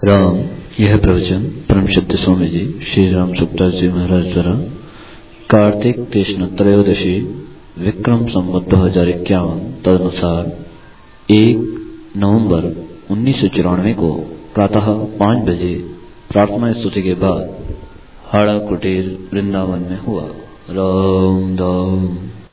राम। यह प्रवचन परम सत्य स्वामी जी श्री राम सुखदास जी महाराज द्वारा कार्तिक कृष्ण त्रयोदशी विक्रम संवत 2051 तदनुसार 1 नवंबर 1994 को प्रातः 5 बजे प्रार्थना स्तुति के बाद हाड़ा कुटीर वृंदावन में हुआ। राम दाम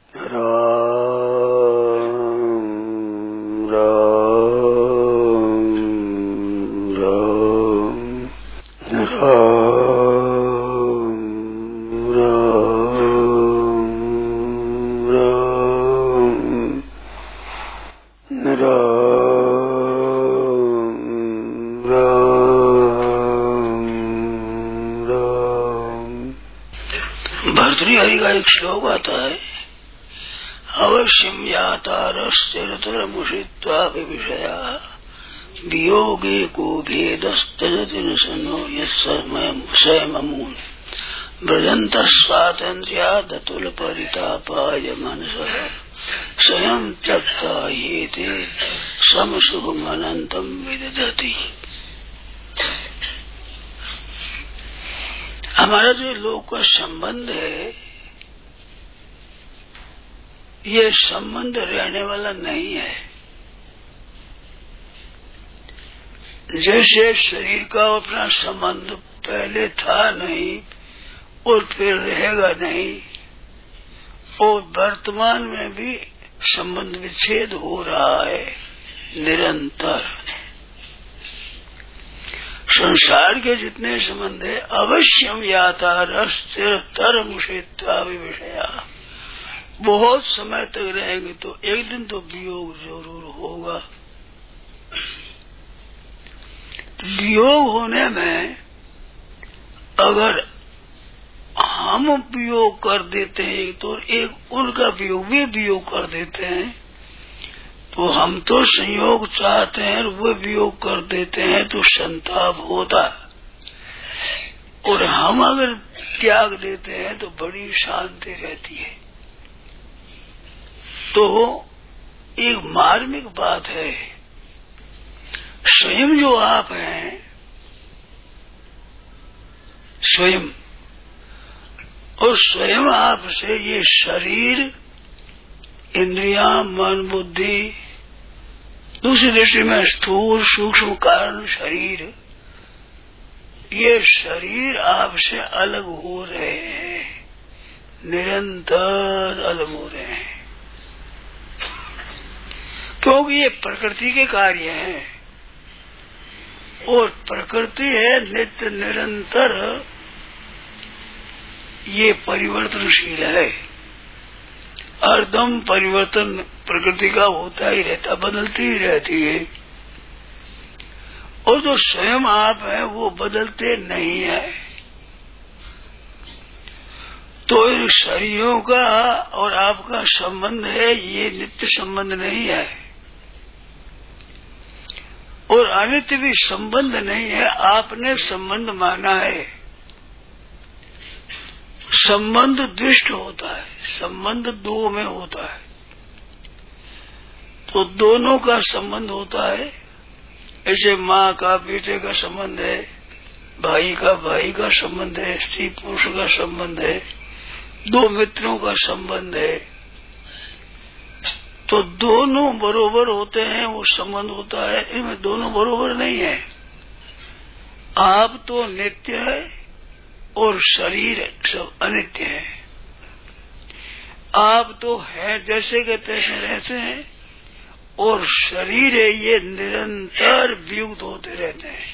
भर्तृहरि का एक श्लोक आता है, अवश्यम यातारश्चरतरमुषित्वा विषया वियोगे को भेदस्तजति न सनो यस्मूल व्रजंत स्वातंत्र्यादतुल परितापाय मनसः स्वयं त्यक्ता येते समशुभमनंतम विदधति। हमारा जो लोक का संबंध है, ये संबंध रहने वाला नहीं है। जैसे शरीर का अपना संबंध पहले था नहीं और फिर रहेगा नहीं, और वर्तमान में भी संबंध विच्छेद हो रहा है निरंतर। संसार के जितने संबंध है, अवश्यम यातारश्चरतर मुषित्वा विषया, बहुत समय तक रहेंगे तो एक दिन तो वियोग जरूर होगा। तो वियोग होने में अगर हम वियोग कर देते हैं तो एक उनका वियोग भी वियोग कर देते हैं, तो हम तो संयोग चाहते हैं, वो वियोग कर देते हैं तो संताप होता, और हम अगर त्याग देते हैं तो बड़ी शांति रहती है। तो एक मार्मिक बात है, स्वयं जो आप हैं, स्वयं और स्वयं आप से ये शरीर, इंद्रियां, मन, बुद्धि, दूसरी दृष्टि में स्थूल सूक्ष्म कारण शरीर, ये शरीर आपसे अलग हो रहे हैं, निरंतर अलग हो रहे हैं, क्योंकि ये प्रकृति के कार्य हैं, और प्रकृति है नित्य निरंतर, ये परिवर्तनशील है। हरदम परिवर्तन प्रकृति का होता ही रहता, बदलती ही रहती है, और जो स्वयं आप है वो बदलते नहीं है। तो इन शरीरों का और आपका संबंध है, ये नित्य संबंध नहीं है, और अनित्य भी संबंध नहीं है, आपने संबंध माना है। संबंध द्विष्ट होता है, संबंध दो में होता है, तो दोनों का संबंध होता है। ऐसे माँ का बेटे का संबंध है, भाई का संबंध है, स्त्री पुरुष का संबंध है, दो मित्रों का संबंध है, तो दोनों बरोबर होते हैं, वो संबंध होता है। इनमें दोनों बरोबर नहीं है। आप तो नित्य है और शरीर सब अनित्य है। आप तो है जैसे के तैसे रहते हैं, और शरीर है ये निरंतर वियुक्त होते रहते हैं।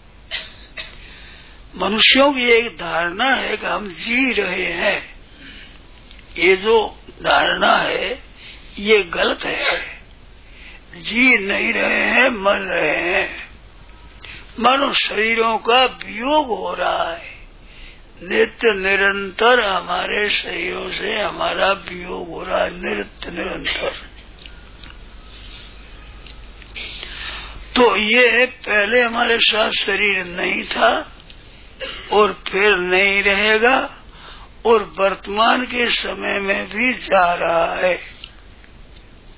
मनुष्यों की एक धारणा है कि हम जी रहे हैं, ये जो धारणा है ये गलत है। जी नहीं रहे हैं, मर रहे हैं। मानो शरीरों का वियोग हो रहा है, नित्य निरंतर हमारे शरीरों से हमारा वियोग हो रहा है, नित्य निरंतर। तो ये पहले हमारे साथ शरीर नहीं था और फिर नहीं रहेगा, और वर्तमान के समय में भी जा रहा है।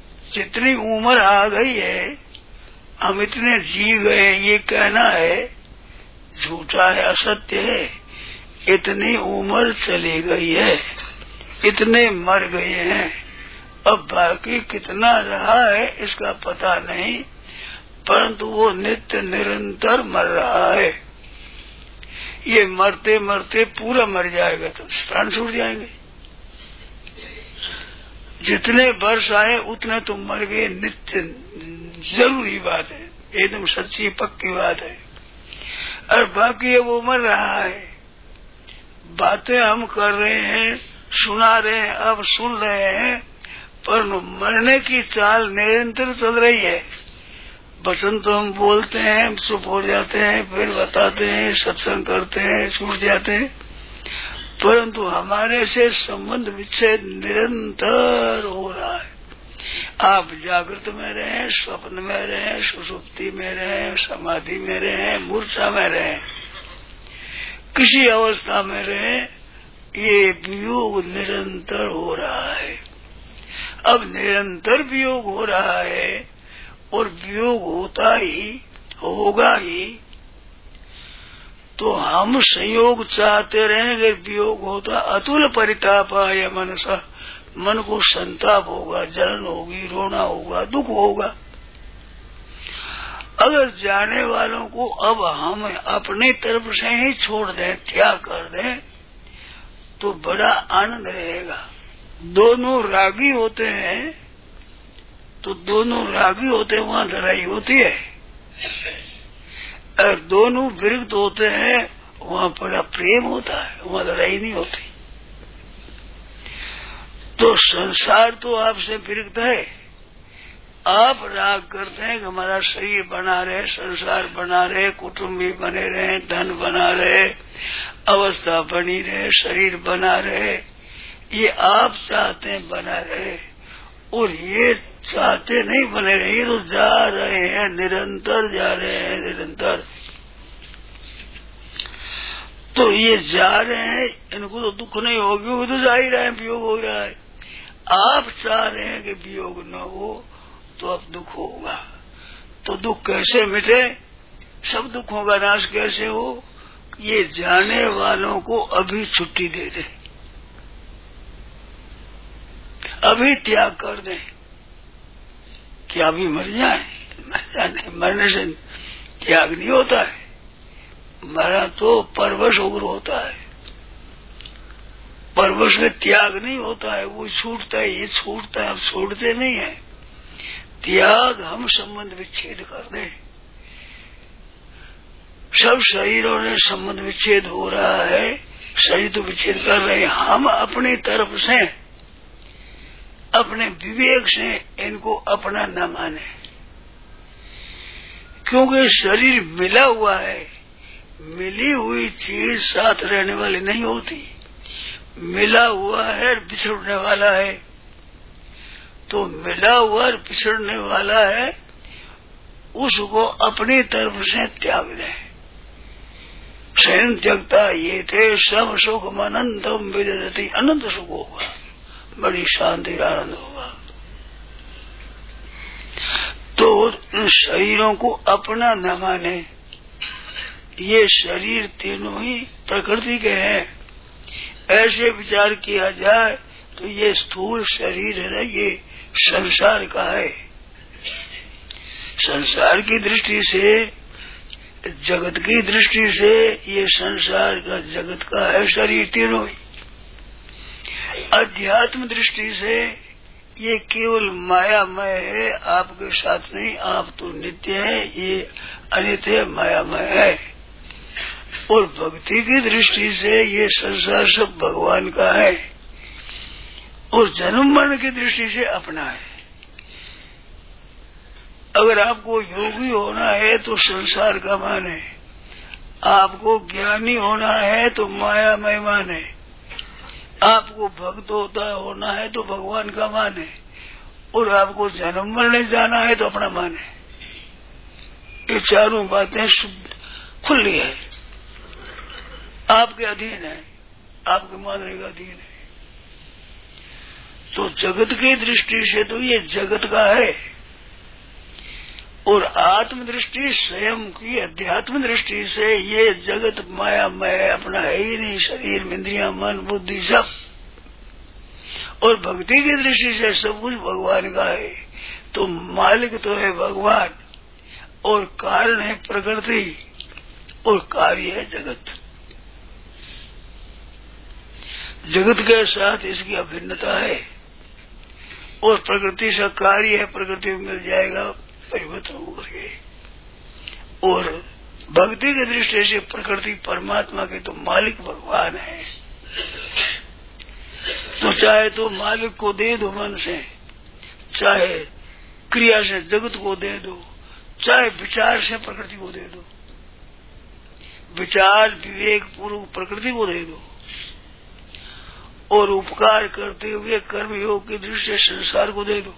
जितनी उम्र आ गई है, हम इतने जी गए, ये कहना है झूठा है, असत्य है। इतनी उम्र चली गई है, इतने मर गए हैं, अब बाकी कितना रहा है इसका पता नहीं, परंतु वो नित्य निरंतर मर रहा है। ये मरते मरते पूरा मर जाएगा तो प्राण छूट जाएंगे। जितने वर्ष आए उतने तो मर गए, नित्य जरूरी बात है, एकदम सच्ची पक्की बात है। और बाकी वो मर रहा है, बातें हम कर रहे हैं, सुना रहे हैं, अब सुन रहे हैं, पर मरने की चाल निरंतर चल रही है। वचन तो हम बोलते हैं, चुप हो जाते हैं, फिर बताते हैं, सत्संग करते हैं, छूट जाते हैं, परंतु हमारे से संबंध विच्छेद निरंतर हो रहा है। आप जागृत में रहे, स्वप्न में रहे, सुषुप्ति में रहे, समाधि में रहे, मूर्छा में रहे, किसी अवस्था में रहे, ये वियोग निरंतर हो रहा है। अब निरंतर वियोग हो रहा है और वियोग होता ही होगा ही, तो हम संयोग चाहते रहेंगे, वियोग होता अतुल परितापाय मनसा, मन को संताप होगा, जलन होगी, रोना होगा, दुख होगा। अगर जाने वालों को अब हम अपनी तरफ से ही छोड़ दें, त्याग कर दें, तो बड़ा आनंद रहेगा। दोनों रागी होते हैं तो दोनों रागी होते हैं, वहाँ लड़ाई होती है, और दोनों विरुद्ध होते हैं वहाँ बड़ा प्रेम होता है, वहाँ लड़ाई नहीं होती। तो संसार तो आपसे विरुद्ध है, आप राग करते हैं कि हमारा शरीर बना रहे, संसार बना रहे, कुटुंब भी बने रहे, धन बना रहे, अवस्था बनी रहे, शरीर बना रहे, ये आप चाहते हैं बना रहे, और ये चाहते नहीं बने रहे, ये तो जा रहे हैं, निरंतर जा रहे हैं, निरंतर। तो ये जा रहे हैं, इनको तो दुख नहीं होगा, क्योंकि तो जा ही रहे हैं, वियोग हो रहा है। आप चाह रहे हैं कि वियोग न हो तो अब दुख होगा, तो दुख कैसे मिटे, सब दुखों का नाश कैसे हो, ये जाने वालों को अभी छुट्टी दे दे, अभी त्याग कर दे, कि अभी मर जाए, मरने से त्याग नहीं होता है, मरा तो परवश उग्र होता है, परवश में त्याग नहीं होता है, वो छूटता है, ये छूटता है, हम छोड़ते नहीं है। त्याग हम संबंध विच्छेद कर दें, सब शरीरों में संबंध विच्छेद हो रहा है, शरीर तो विच्छेद कर रहे हैं, हम अपनी तरफ से, अपने विवेक से इनको अपना न माने, क्योंकि शरीर मिला हुआ है, मिली हुई चीज साथ रहने वाली नहीं होती, मिला हुआ है बिछड़ने वाला है, तो मिला हुआ और बिछड़ने वाला है, उसको अपनी तरफ से त्याग दे। स्वयं त्यक्ता ये थे सब सुख अनंतम विदधति, अनंत सुख होगा, बड़ी शांति आनंद होगा। तो उन शरीरों को अपना न माने, ये शरीर तीनों ही प्रकृति के हैं, ऐसे विचार किया जाए तो ये स्थूल शरीर है ना, ये संसार का है, संसार की दृष्टि से, जगत की दृष्टि से ये संसार का, जगत का है शरीर तीनों ही। अध्यात्म दृष्टि से ये केवल मायामय है, आपके साथ नहीं, आप तो नित्य है, ये अनित्य मायामय है। और भक्ति की दृष्टि से ये संसार सब भगवान का है, और जन्म मरण की दृष्टि से अपना है। अगर आपको योगी होना है तो संसार का माने, आपको ज्ञानी होना है तो मायामय माने, आपको भक्त होना है तो भगवान का माने, और आपको जन्म मरने जाना है तो अपना माने। ये चारों बातें खुली है, आपके अधीन है, आपके मानने का अधीन है। तो जगत की दृष्टि से तो ये जगत का है, और आत्मदृष्टि स्वयं की अध्यात्म दृष्टि से ये जगत मायामय अपना है ही नहीं, शरीर इंद्रियां मन बुद्धि सब। और भक्ति की दृष्टि से सब कुछ भगवान का है। तो मालिक तो है भगवान और कारण है प्रकृति और कार्य है जगत। जगत के साथ इसकी अभिन्नता है और प्रकृति से कार्य है, प्रकृति में मिल जाएगा परिवर्तन होकर के। और भक्ति की दृष्टि से प्रकृति परमात्मा के तो मालिक भगवान है। तो चाहे तो मालिक को दे दो मन से, चाहे क्रिया से जगत को दे दो, चाहे विचार से प्रकृति को दे दो, विचार विवेक पूर्वक प्रकृति को दे दो और उपकार करते हुए कर्म योग की दृष्टि से संसार को दे दो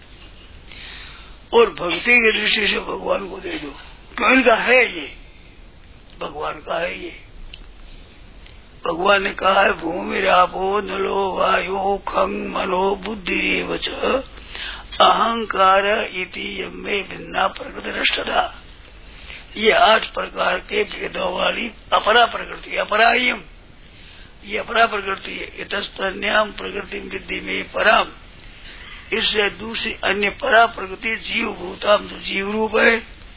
और भक्ति की दृष्टि से भगवान को दे दो। क्यों? इनका है ये, भगवान का है ये। भगवान ने कहा है भूमि रापो नलो वायु खंग मनो बुद्धि रेवच अहंकार इति यम्मे भिन्ना प्रकृति रष्टता। ये 8 प्रकार के भेदों वाली अपरा प्रकृति, अपरायम, ये अपरा प्रकृति है। इतस्तन्याम प्रकृति विद्धि में पराम, इससे दूसरी अन्य परा प्रकृति जीव भूताम, तो जीव रूप है,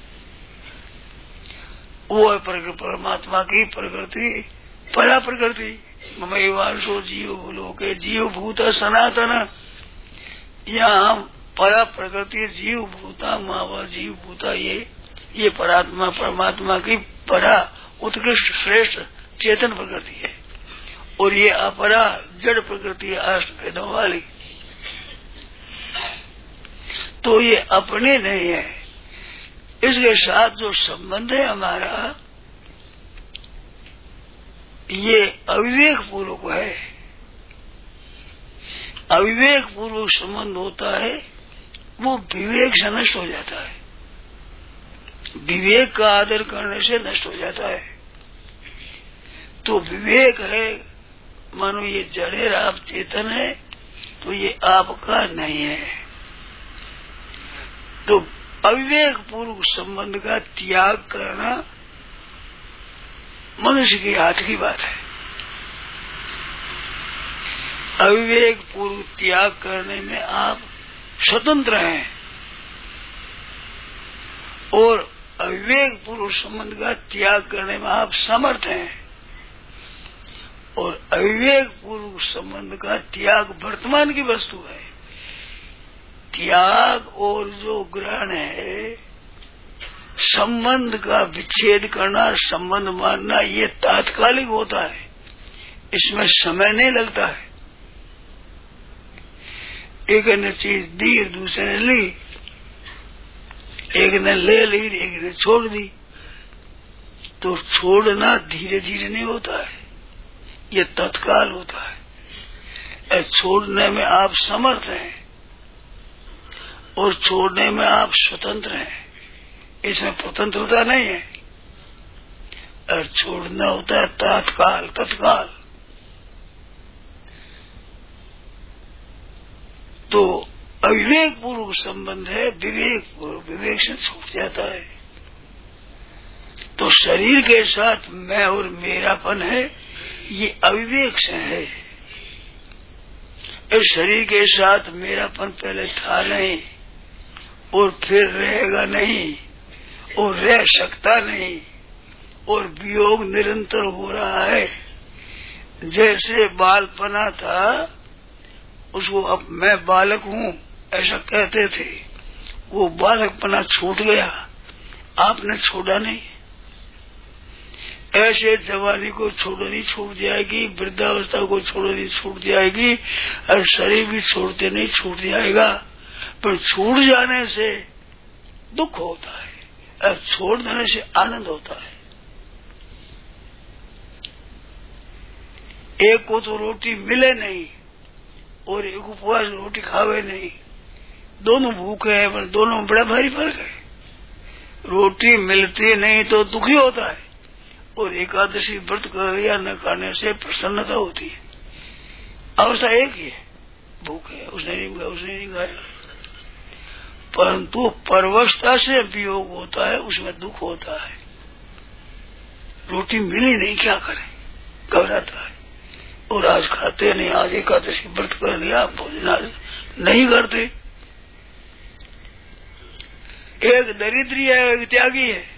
वो है परमात्मा की प्रकृति परा प्रकृति। ममैवांशो जीव लोके जीव भूत सनातन। यहाँ परा प्रकृति जीव भूता मावा जीव भूता, ये परात्मा परमात्मा की परा उत्कृष्ट श्रेष्ठ चेतन प्रकृति है और ये अपरा जड़ प्रकृति है 8 भेदों वाली। तो ये अपने नहीं है, इसके साथ जो संबंध है हमारा ये अविवेक पूर्वक है। अविवेक पूर्वक संबंध होता है, वो विवेक से नष्ट हो जाता है। विवेक का आदर करने से नष्ट हो जाता है। तो विवेक है, मानो ये जड़ेर आप चेतन है तो ये आपका नहीं है। तो अविवेक पूर्वक संबंध का त्याग करना मनुष्य के हाथ की बात है। अविवेक पूर्व त्याग करने में आप स्वतंत्र हैं और अविवेक पूर्व संबंध का त्याग करने में आप समर्थ हैं। और अविवेक पूर्व संबंध का त्याग वर्तमान की वस्तु है। त्याग और जो ग्रहण है, संबंध का विच्छेद करना, संबंध मानना, ये तात्कालिक होता है, इसमें समय नहीं लगता है। एक ने चीज दी, दूसरे ने ली, एक ने ले ली, एक ने छोड़ दी। तो छोड़ना धीरे धीरे नहीं होता है, ये तत्काल होता है। छोड़ने में आप समर्थ हैं और छोड़ने में आप स्वतंत्र हैं, इसमें स्वतंत्रता नहीं है। और छोड़ना होता है तत्काल तत्काल। तो अविवेक पूर्वक संबंध है, विवेक पूर्वक विवेक से छूट जाता है। तो शरीर के साथ मैं और मेरापन है, ये अविवेक से है। इस शरीर के साथ मेरापन पहले था नहीं और फिर रहेगा नहीं और रह सकता नहीं और वियोग निरंतर हो रहा है। जैसे बालपना था, उसको अब मैं बालक हूँ ऐसा कहते थे, वो बालकपना छूट गया, आपने छोड़ा नहीं। ऐसे जवानी को छोड़नी छूट जाएगी, वृद्धावस्था को छोड़नी छूट जाएगी और शरीर भी छोड़ते नहीं छूट जाएगा। पर छूट जाने से दुख होता है और छोड़ देने से आनंद होता है। एक को तो रोटी मिले नहीं और एक उपवास रोटी खावे नहीं, दोनों भूखे हैं, पर दोनों में बड़ा भारी फर्क है। रोटी मिलती नहीं तो दुखी होता है और एकादशी व्रत कर या न खाने से प्रसन्नता होती है। अवस्था एक ही है, भूख है, उसने नहीं खाया, उसने नहीं खाया। परंतु परवशता से वियोग होता है, उसमें दुख होता है। रोटी मिली नहीं, क्या करें, घबराता है। और आज खाते नहीं, आज एकादशी व्रत कर लिया, भोजन नहीं करते। एक दरिद्री है, एक त्यागी है।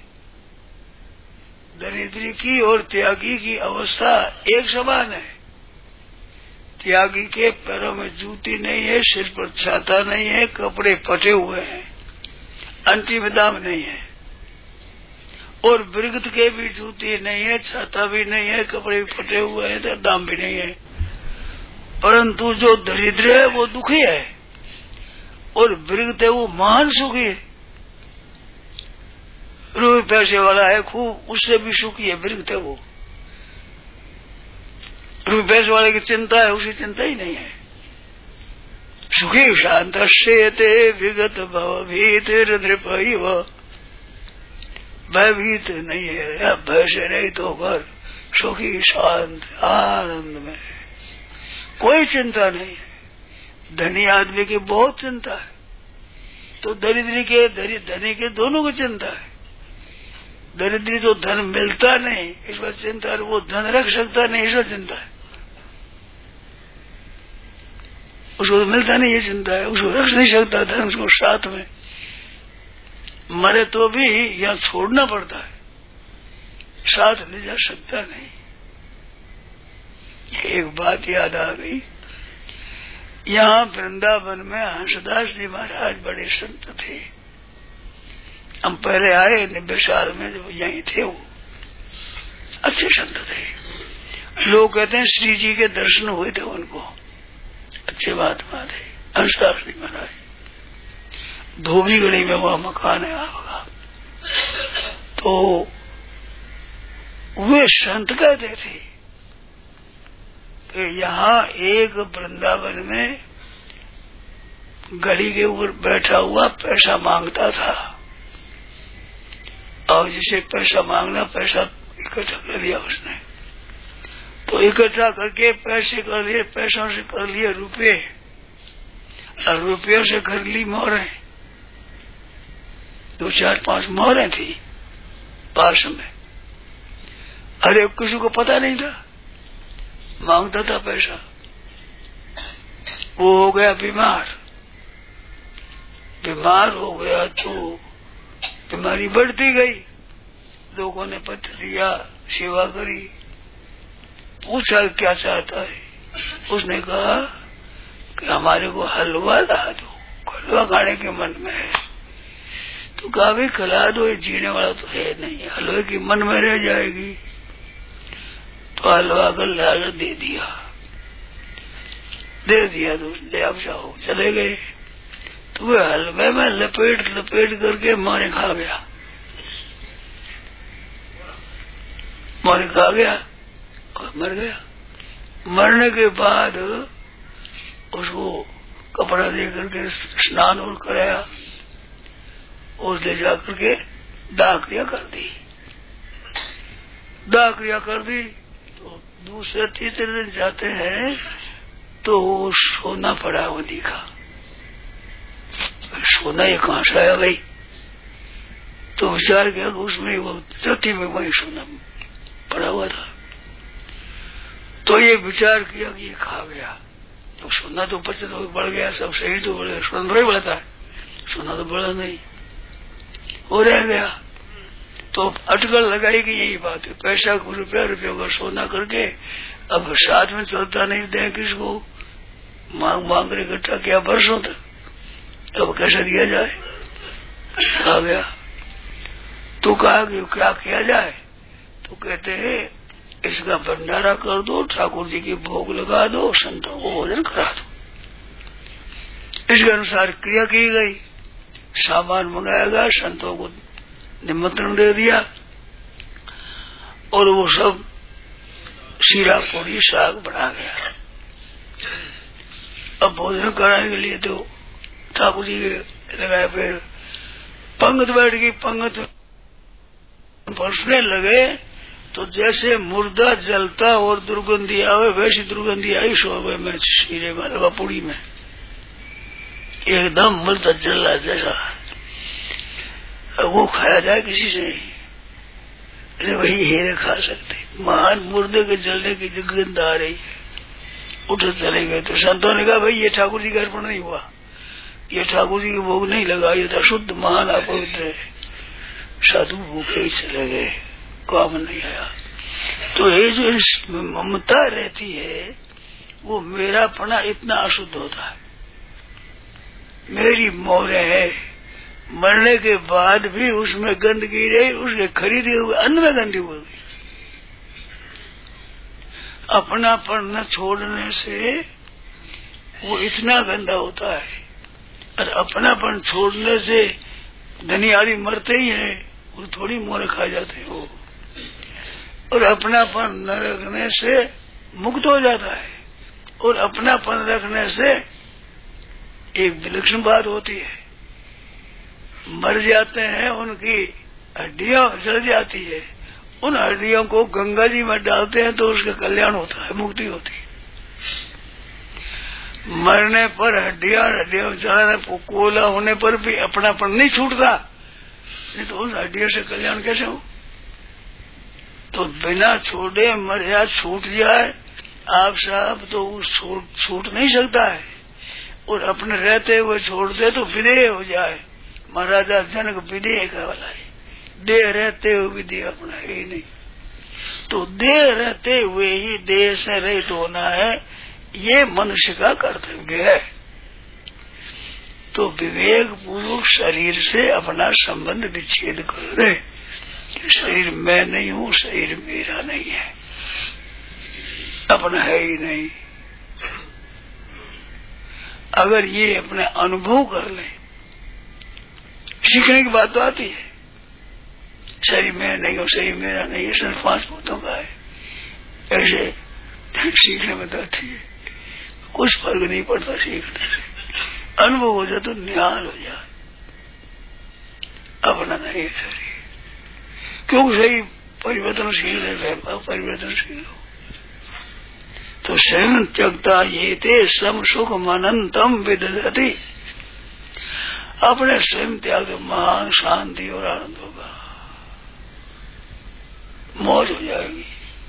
दरिद्री की और त्यागी की अवस्था एक समान है। त्यागी के पैरों में जूती नहीं है, सिर पर छाता नहीं है, कपड़े फटे हुए हैं, अंतिम दाम नहीं है। और विरगत के भी जूती नहीं है, छाता भी नहीं है, कपड़े भी फटे हुए हैं, तो दाम भी नहीं है। परंतु जो दरिद्र है वो दुखी है, और विरगत है वो महान सुखी है। रुपये पैसे वाला है खूब, उससे भी सुखी है, विरगत है वो। रुपये पैसे वाले की चिंता है, उसी चिंता ही नहीं है। सुखी शांत शेते विगत भवभीत नृपैव, भयभीत नहीं है, भय से रहित होकर सुखी शांत आनंद में, कोई चिंता नहीं है। धनी आदमी की बहुत चिंता है, तो दरिद्री के धनी के दोनों की चिंता है। दरिद्री तो धन मिलता नहीं, इस बार चिंता है, वो धन रख सकता नहीं, इस बार चिंता है। उसको तो मिलता नहीं, ये चिंता है। उसको रख नहीं सकता धन, उसको साथ में मरे तो भी यहाँ छोड़ना पड़ता है, साथ ले जा सकता नहीं। एक बात याद आ गई, यहाँ वृंदावन में हंसदास जी महाराज बड़े संत थे। हम पहले आए 90 साल में, जब यहीं थे, वो अच्छे संत थे। लोग कहते हैं श्री जी के दर्शन हुए थे उनको, अच्छे महात्मा थे हंसदास जी महाराज। धोबी गली में वह मकान है आपका। तो वे संत कहते थे कि यहाँ एक वृंदावन में गली के ऊपर बैठा हुआ पैसा मांगता था, और जिसे पैसा मांगना, पैसा इकट्ठा कर लिया उसने। तो इकट्ठा करके पैसे कर लिए, पैसों से कर लिए रुपये, और रुपयों से कर ली मोहरें। 2, 4, 5 मोहरें थी पास में। अरे किसी को पता नहीं था, मांगता था पैसा। वो हो गया बीमार, बीमार हो गया तो बीमारी बढ़ती गई। लोगों ने पत्र दिया, सेवा करी, पूछा क्या चाहता है। उसने कहा कि हमारे को हलवा ला दो, हलवा खाने के मन में है। तो कहा भी खिला दो, ये जीने वाला तो है नहीं, हलवे की मन में रह जाएगी। तो हलवा कर लाकर दे दिया तो ले आप जाओ, चले गए। तो वे हलवे में लपेट करके मारे खा गया, मारे खा गया और मर गया। मरने के बाद उसको कपड़ा दे करके स्नान और कराया, और ले जा करके दाह क्रिया कर दी। दाह क्रिया कर दी तो दूसरे तीसरे दिन जाते हैं तो सोना पड़ा हुआ दिखा। सोना ये कहां से आया भाई? तो विचार किया उसमें वो चौथी में वही सोना पड़ा हुआ था। तो ये विचार किया कि ये खा गया। तो सोना तो बचत हो बढ़ गया, सब सही तो बढ़ गया, सोना थोड़ा बढ़ता है, सोना तो बढ़ा नहीं, वो रह गया। तो अटकल लगाई कि यही बात है, पैसा को रुपया का सोना करके अब साथ में चलता नहीं, दे किसको मांग कर इकट्ठा किया वर्षों तक, अब कैसे दिया जाए? आ गया। तो कहा कि क्या किया जाए? तो कहते हैं इसका भंडारा कर दो, ठाकुर जी की भोग लगा दो, संतों को भोजन करा दो। इसके अनुसार क्रिया की गई, सामान मंगाया गया, संतों को निमंत्रण दे दिया, और वो सब शीरा पूरी साग बना गया। अब भोजन कराने के लिए तो ठाकुर जी लगाए, फिर पंगत बैठ गई, पंगत परसने लगे तो जैसे मुर्दा जलता और दुर्गंधी आवे वैसी दुर्गंधी आई शोभे में, शीरे में, हलवा पूड़ी में। एकदम मरता जला जैसा, वो खाया जाए किसी से नहीं। अरे वही हीरे खा सकते। महान मुर्दे के जलने की गंध आ रही है, उठ चले गए। तो संतों ने कहा भाई ये ठाकुर जी का अर्पण नहीं हुआ, ये ठाकुर जी के भोग नहीं लगा, ये तो शुद्ध महान अपवित्र है। साधु भूखे ही चले गए, काम नहीं आया। तो ये जो ममता रहती है वो मेरापना इतना अशुद्ध होता है। मेरी मोहरें है, मरने के बाद भी उसमें गंदगी रही, उसके खरीदे हुए अन्न में गंदगी होगी। अपनापन न छोड़ने से वो इतना गंदा होता है, और अपनापन छोड़ने से धनी आदमी मरते ही है, वो थोड़ी मोहरे खा जाते हैं वो। और अपनापन न रखने से मुक्त हो जाता है, और अपनापन रखने से एक विलक्षण बात होती है, मर जाते हैं उनकी हड्डियां जल जाती है, उन हड्डियों को गंगा जी में डालते हैं तो उसका कल्याण होता है, मुक्ति होती है। मरने पर हड्डियां जलाने कोला होने पर भी अपनापन नहीं छूटता, नहीं तो उस हड्डियों से कल्याण कैसे हो। तो बिना छोड़े मर जाए, छूट जाए आप साहब, तो वो छूट नहीं सकता है। और अपने रहते हुए छोड़ दे तो विदेह हो जाए। महाराजा जनक विदेह का वाला है, देह रहते हुए विदेह अपना है ही नहीं। तो देह रहते हुए ही देह से रहित होना है, ये मनुष्य का कर्तव्य है। तो विवेक पूर्वक शरीर से अपना संबंध विच्छेद कर ले। शरीर मैं नहीं हूँ, शरीर मेरा नहीं है, अपना है ही नहीं। अगर ये अपने अनुभव कर ले, सीखने की बात तो आती है। शरीर मैं नहीं हूँ, शरीर मेरा नहीं है, सिर्फ 5 भूतों का है, ऐसे सीखने में तो आती है। कुछ फर्क नहीं पड़ता सीखने से, अनुभव हो जाए तो निहाल हो जाए, अपना नहीं है शरीर। क्योंकि शरीर परिवर्तनशील है, परिवर्तनशील हो। तो शरण त्यक्ता ये ते सम सुख अनंतम विदधति, अपने स्वयं त्याग महान शांति और आनंद होगा, मौज हो जाएगी।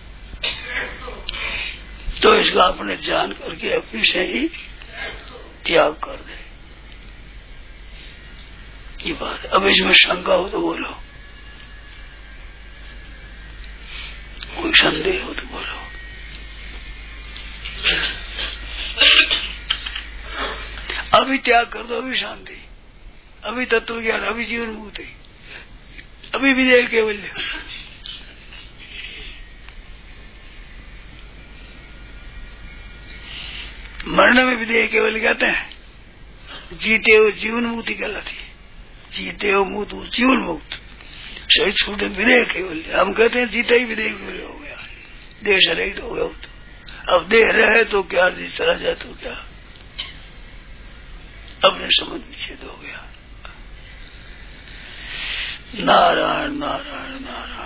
तो इसका अपने जान करके अपने से ही त्याग कर दे, ये बात। अब इसमें शंका हो तो बोलो, कोई संदेह हो तो बोलो। अभी त्याग कर दो, अभी शांति, अभी तत्व ज्ञान, अभी जीवन मुक्ति, अभी विजय केवल्य। मरने में विजय केवल कहते हैं, जीते हो जीवन मुक्ति कहलाती है। जीते हो मुक्त जीवन मुक्त, शरीर छूटे विदेह केवल्य। हम कहते हैं जीते ही विदेह केवल्य हो गया, देह से रहित हो गया। तो अब देह रहे तो क्या, चला जाए तो क्या, अपने समझ विच्छेद हो गया। नारायण नारायण नारायण।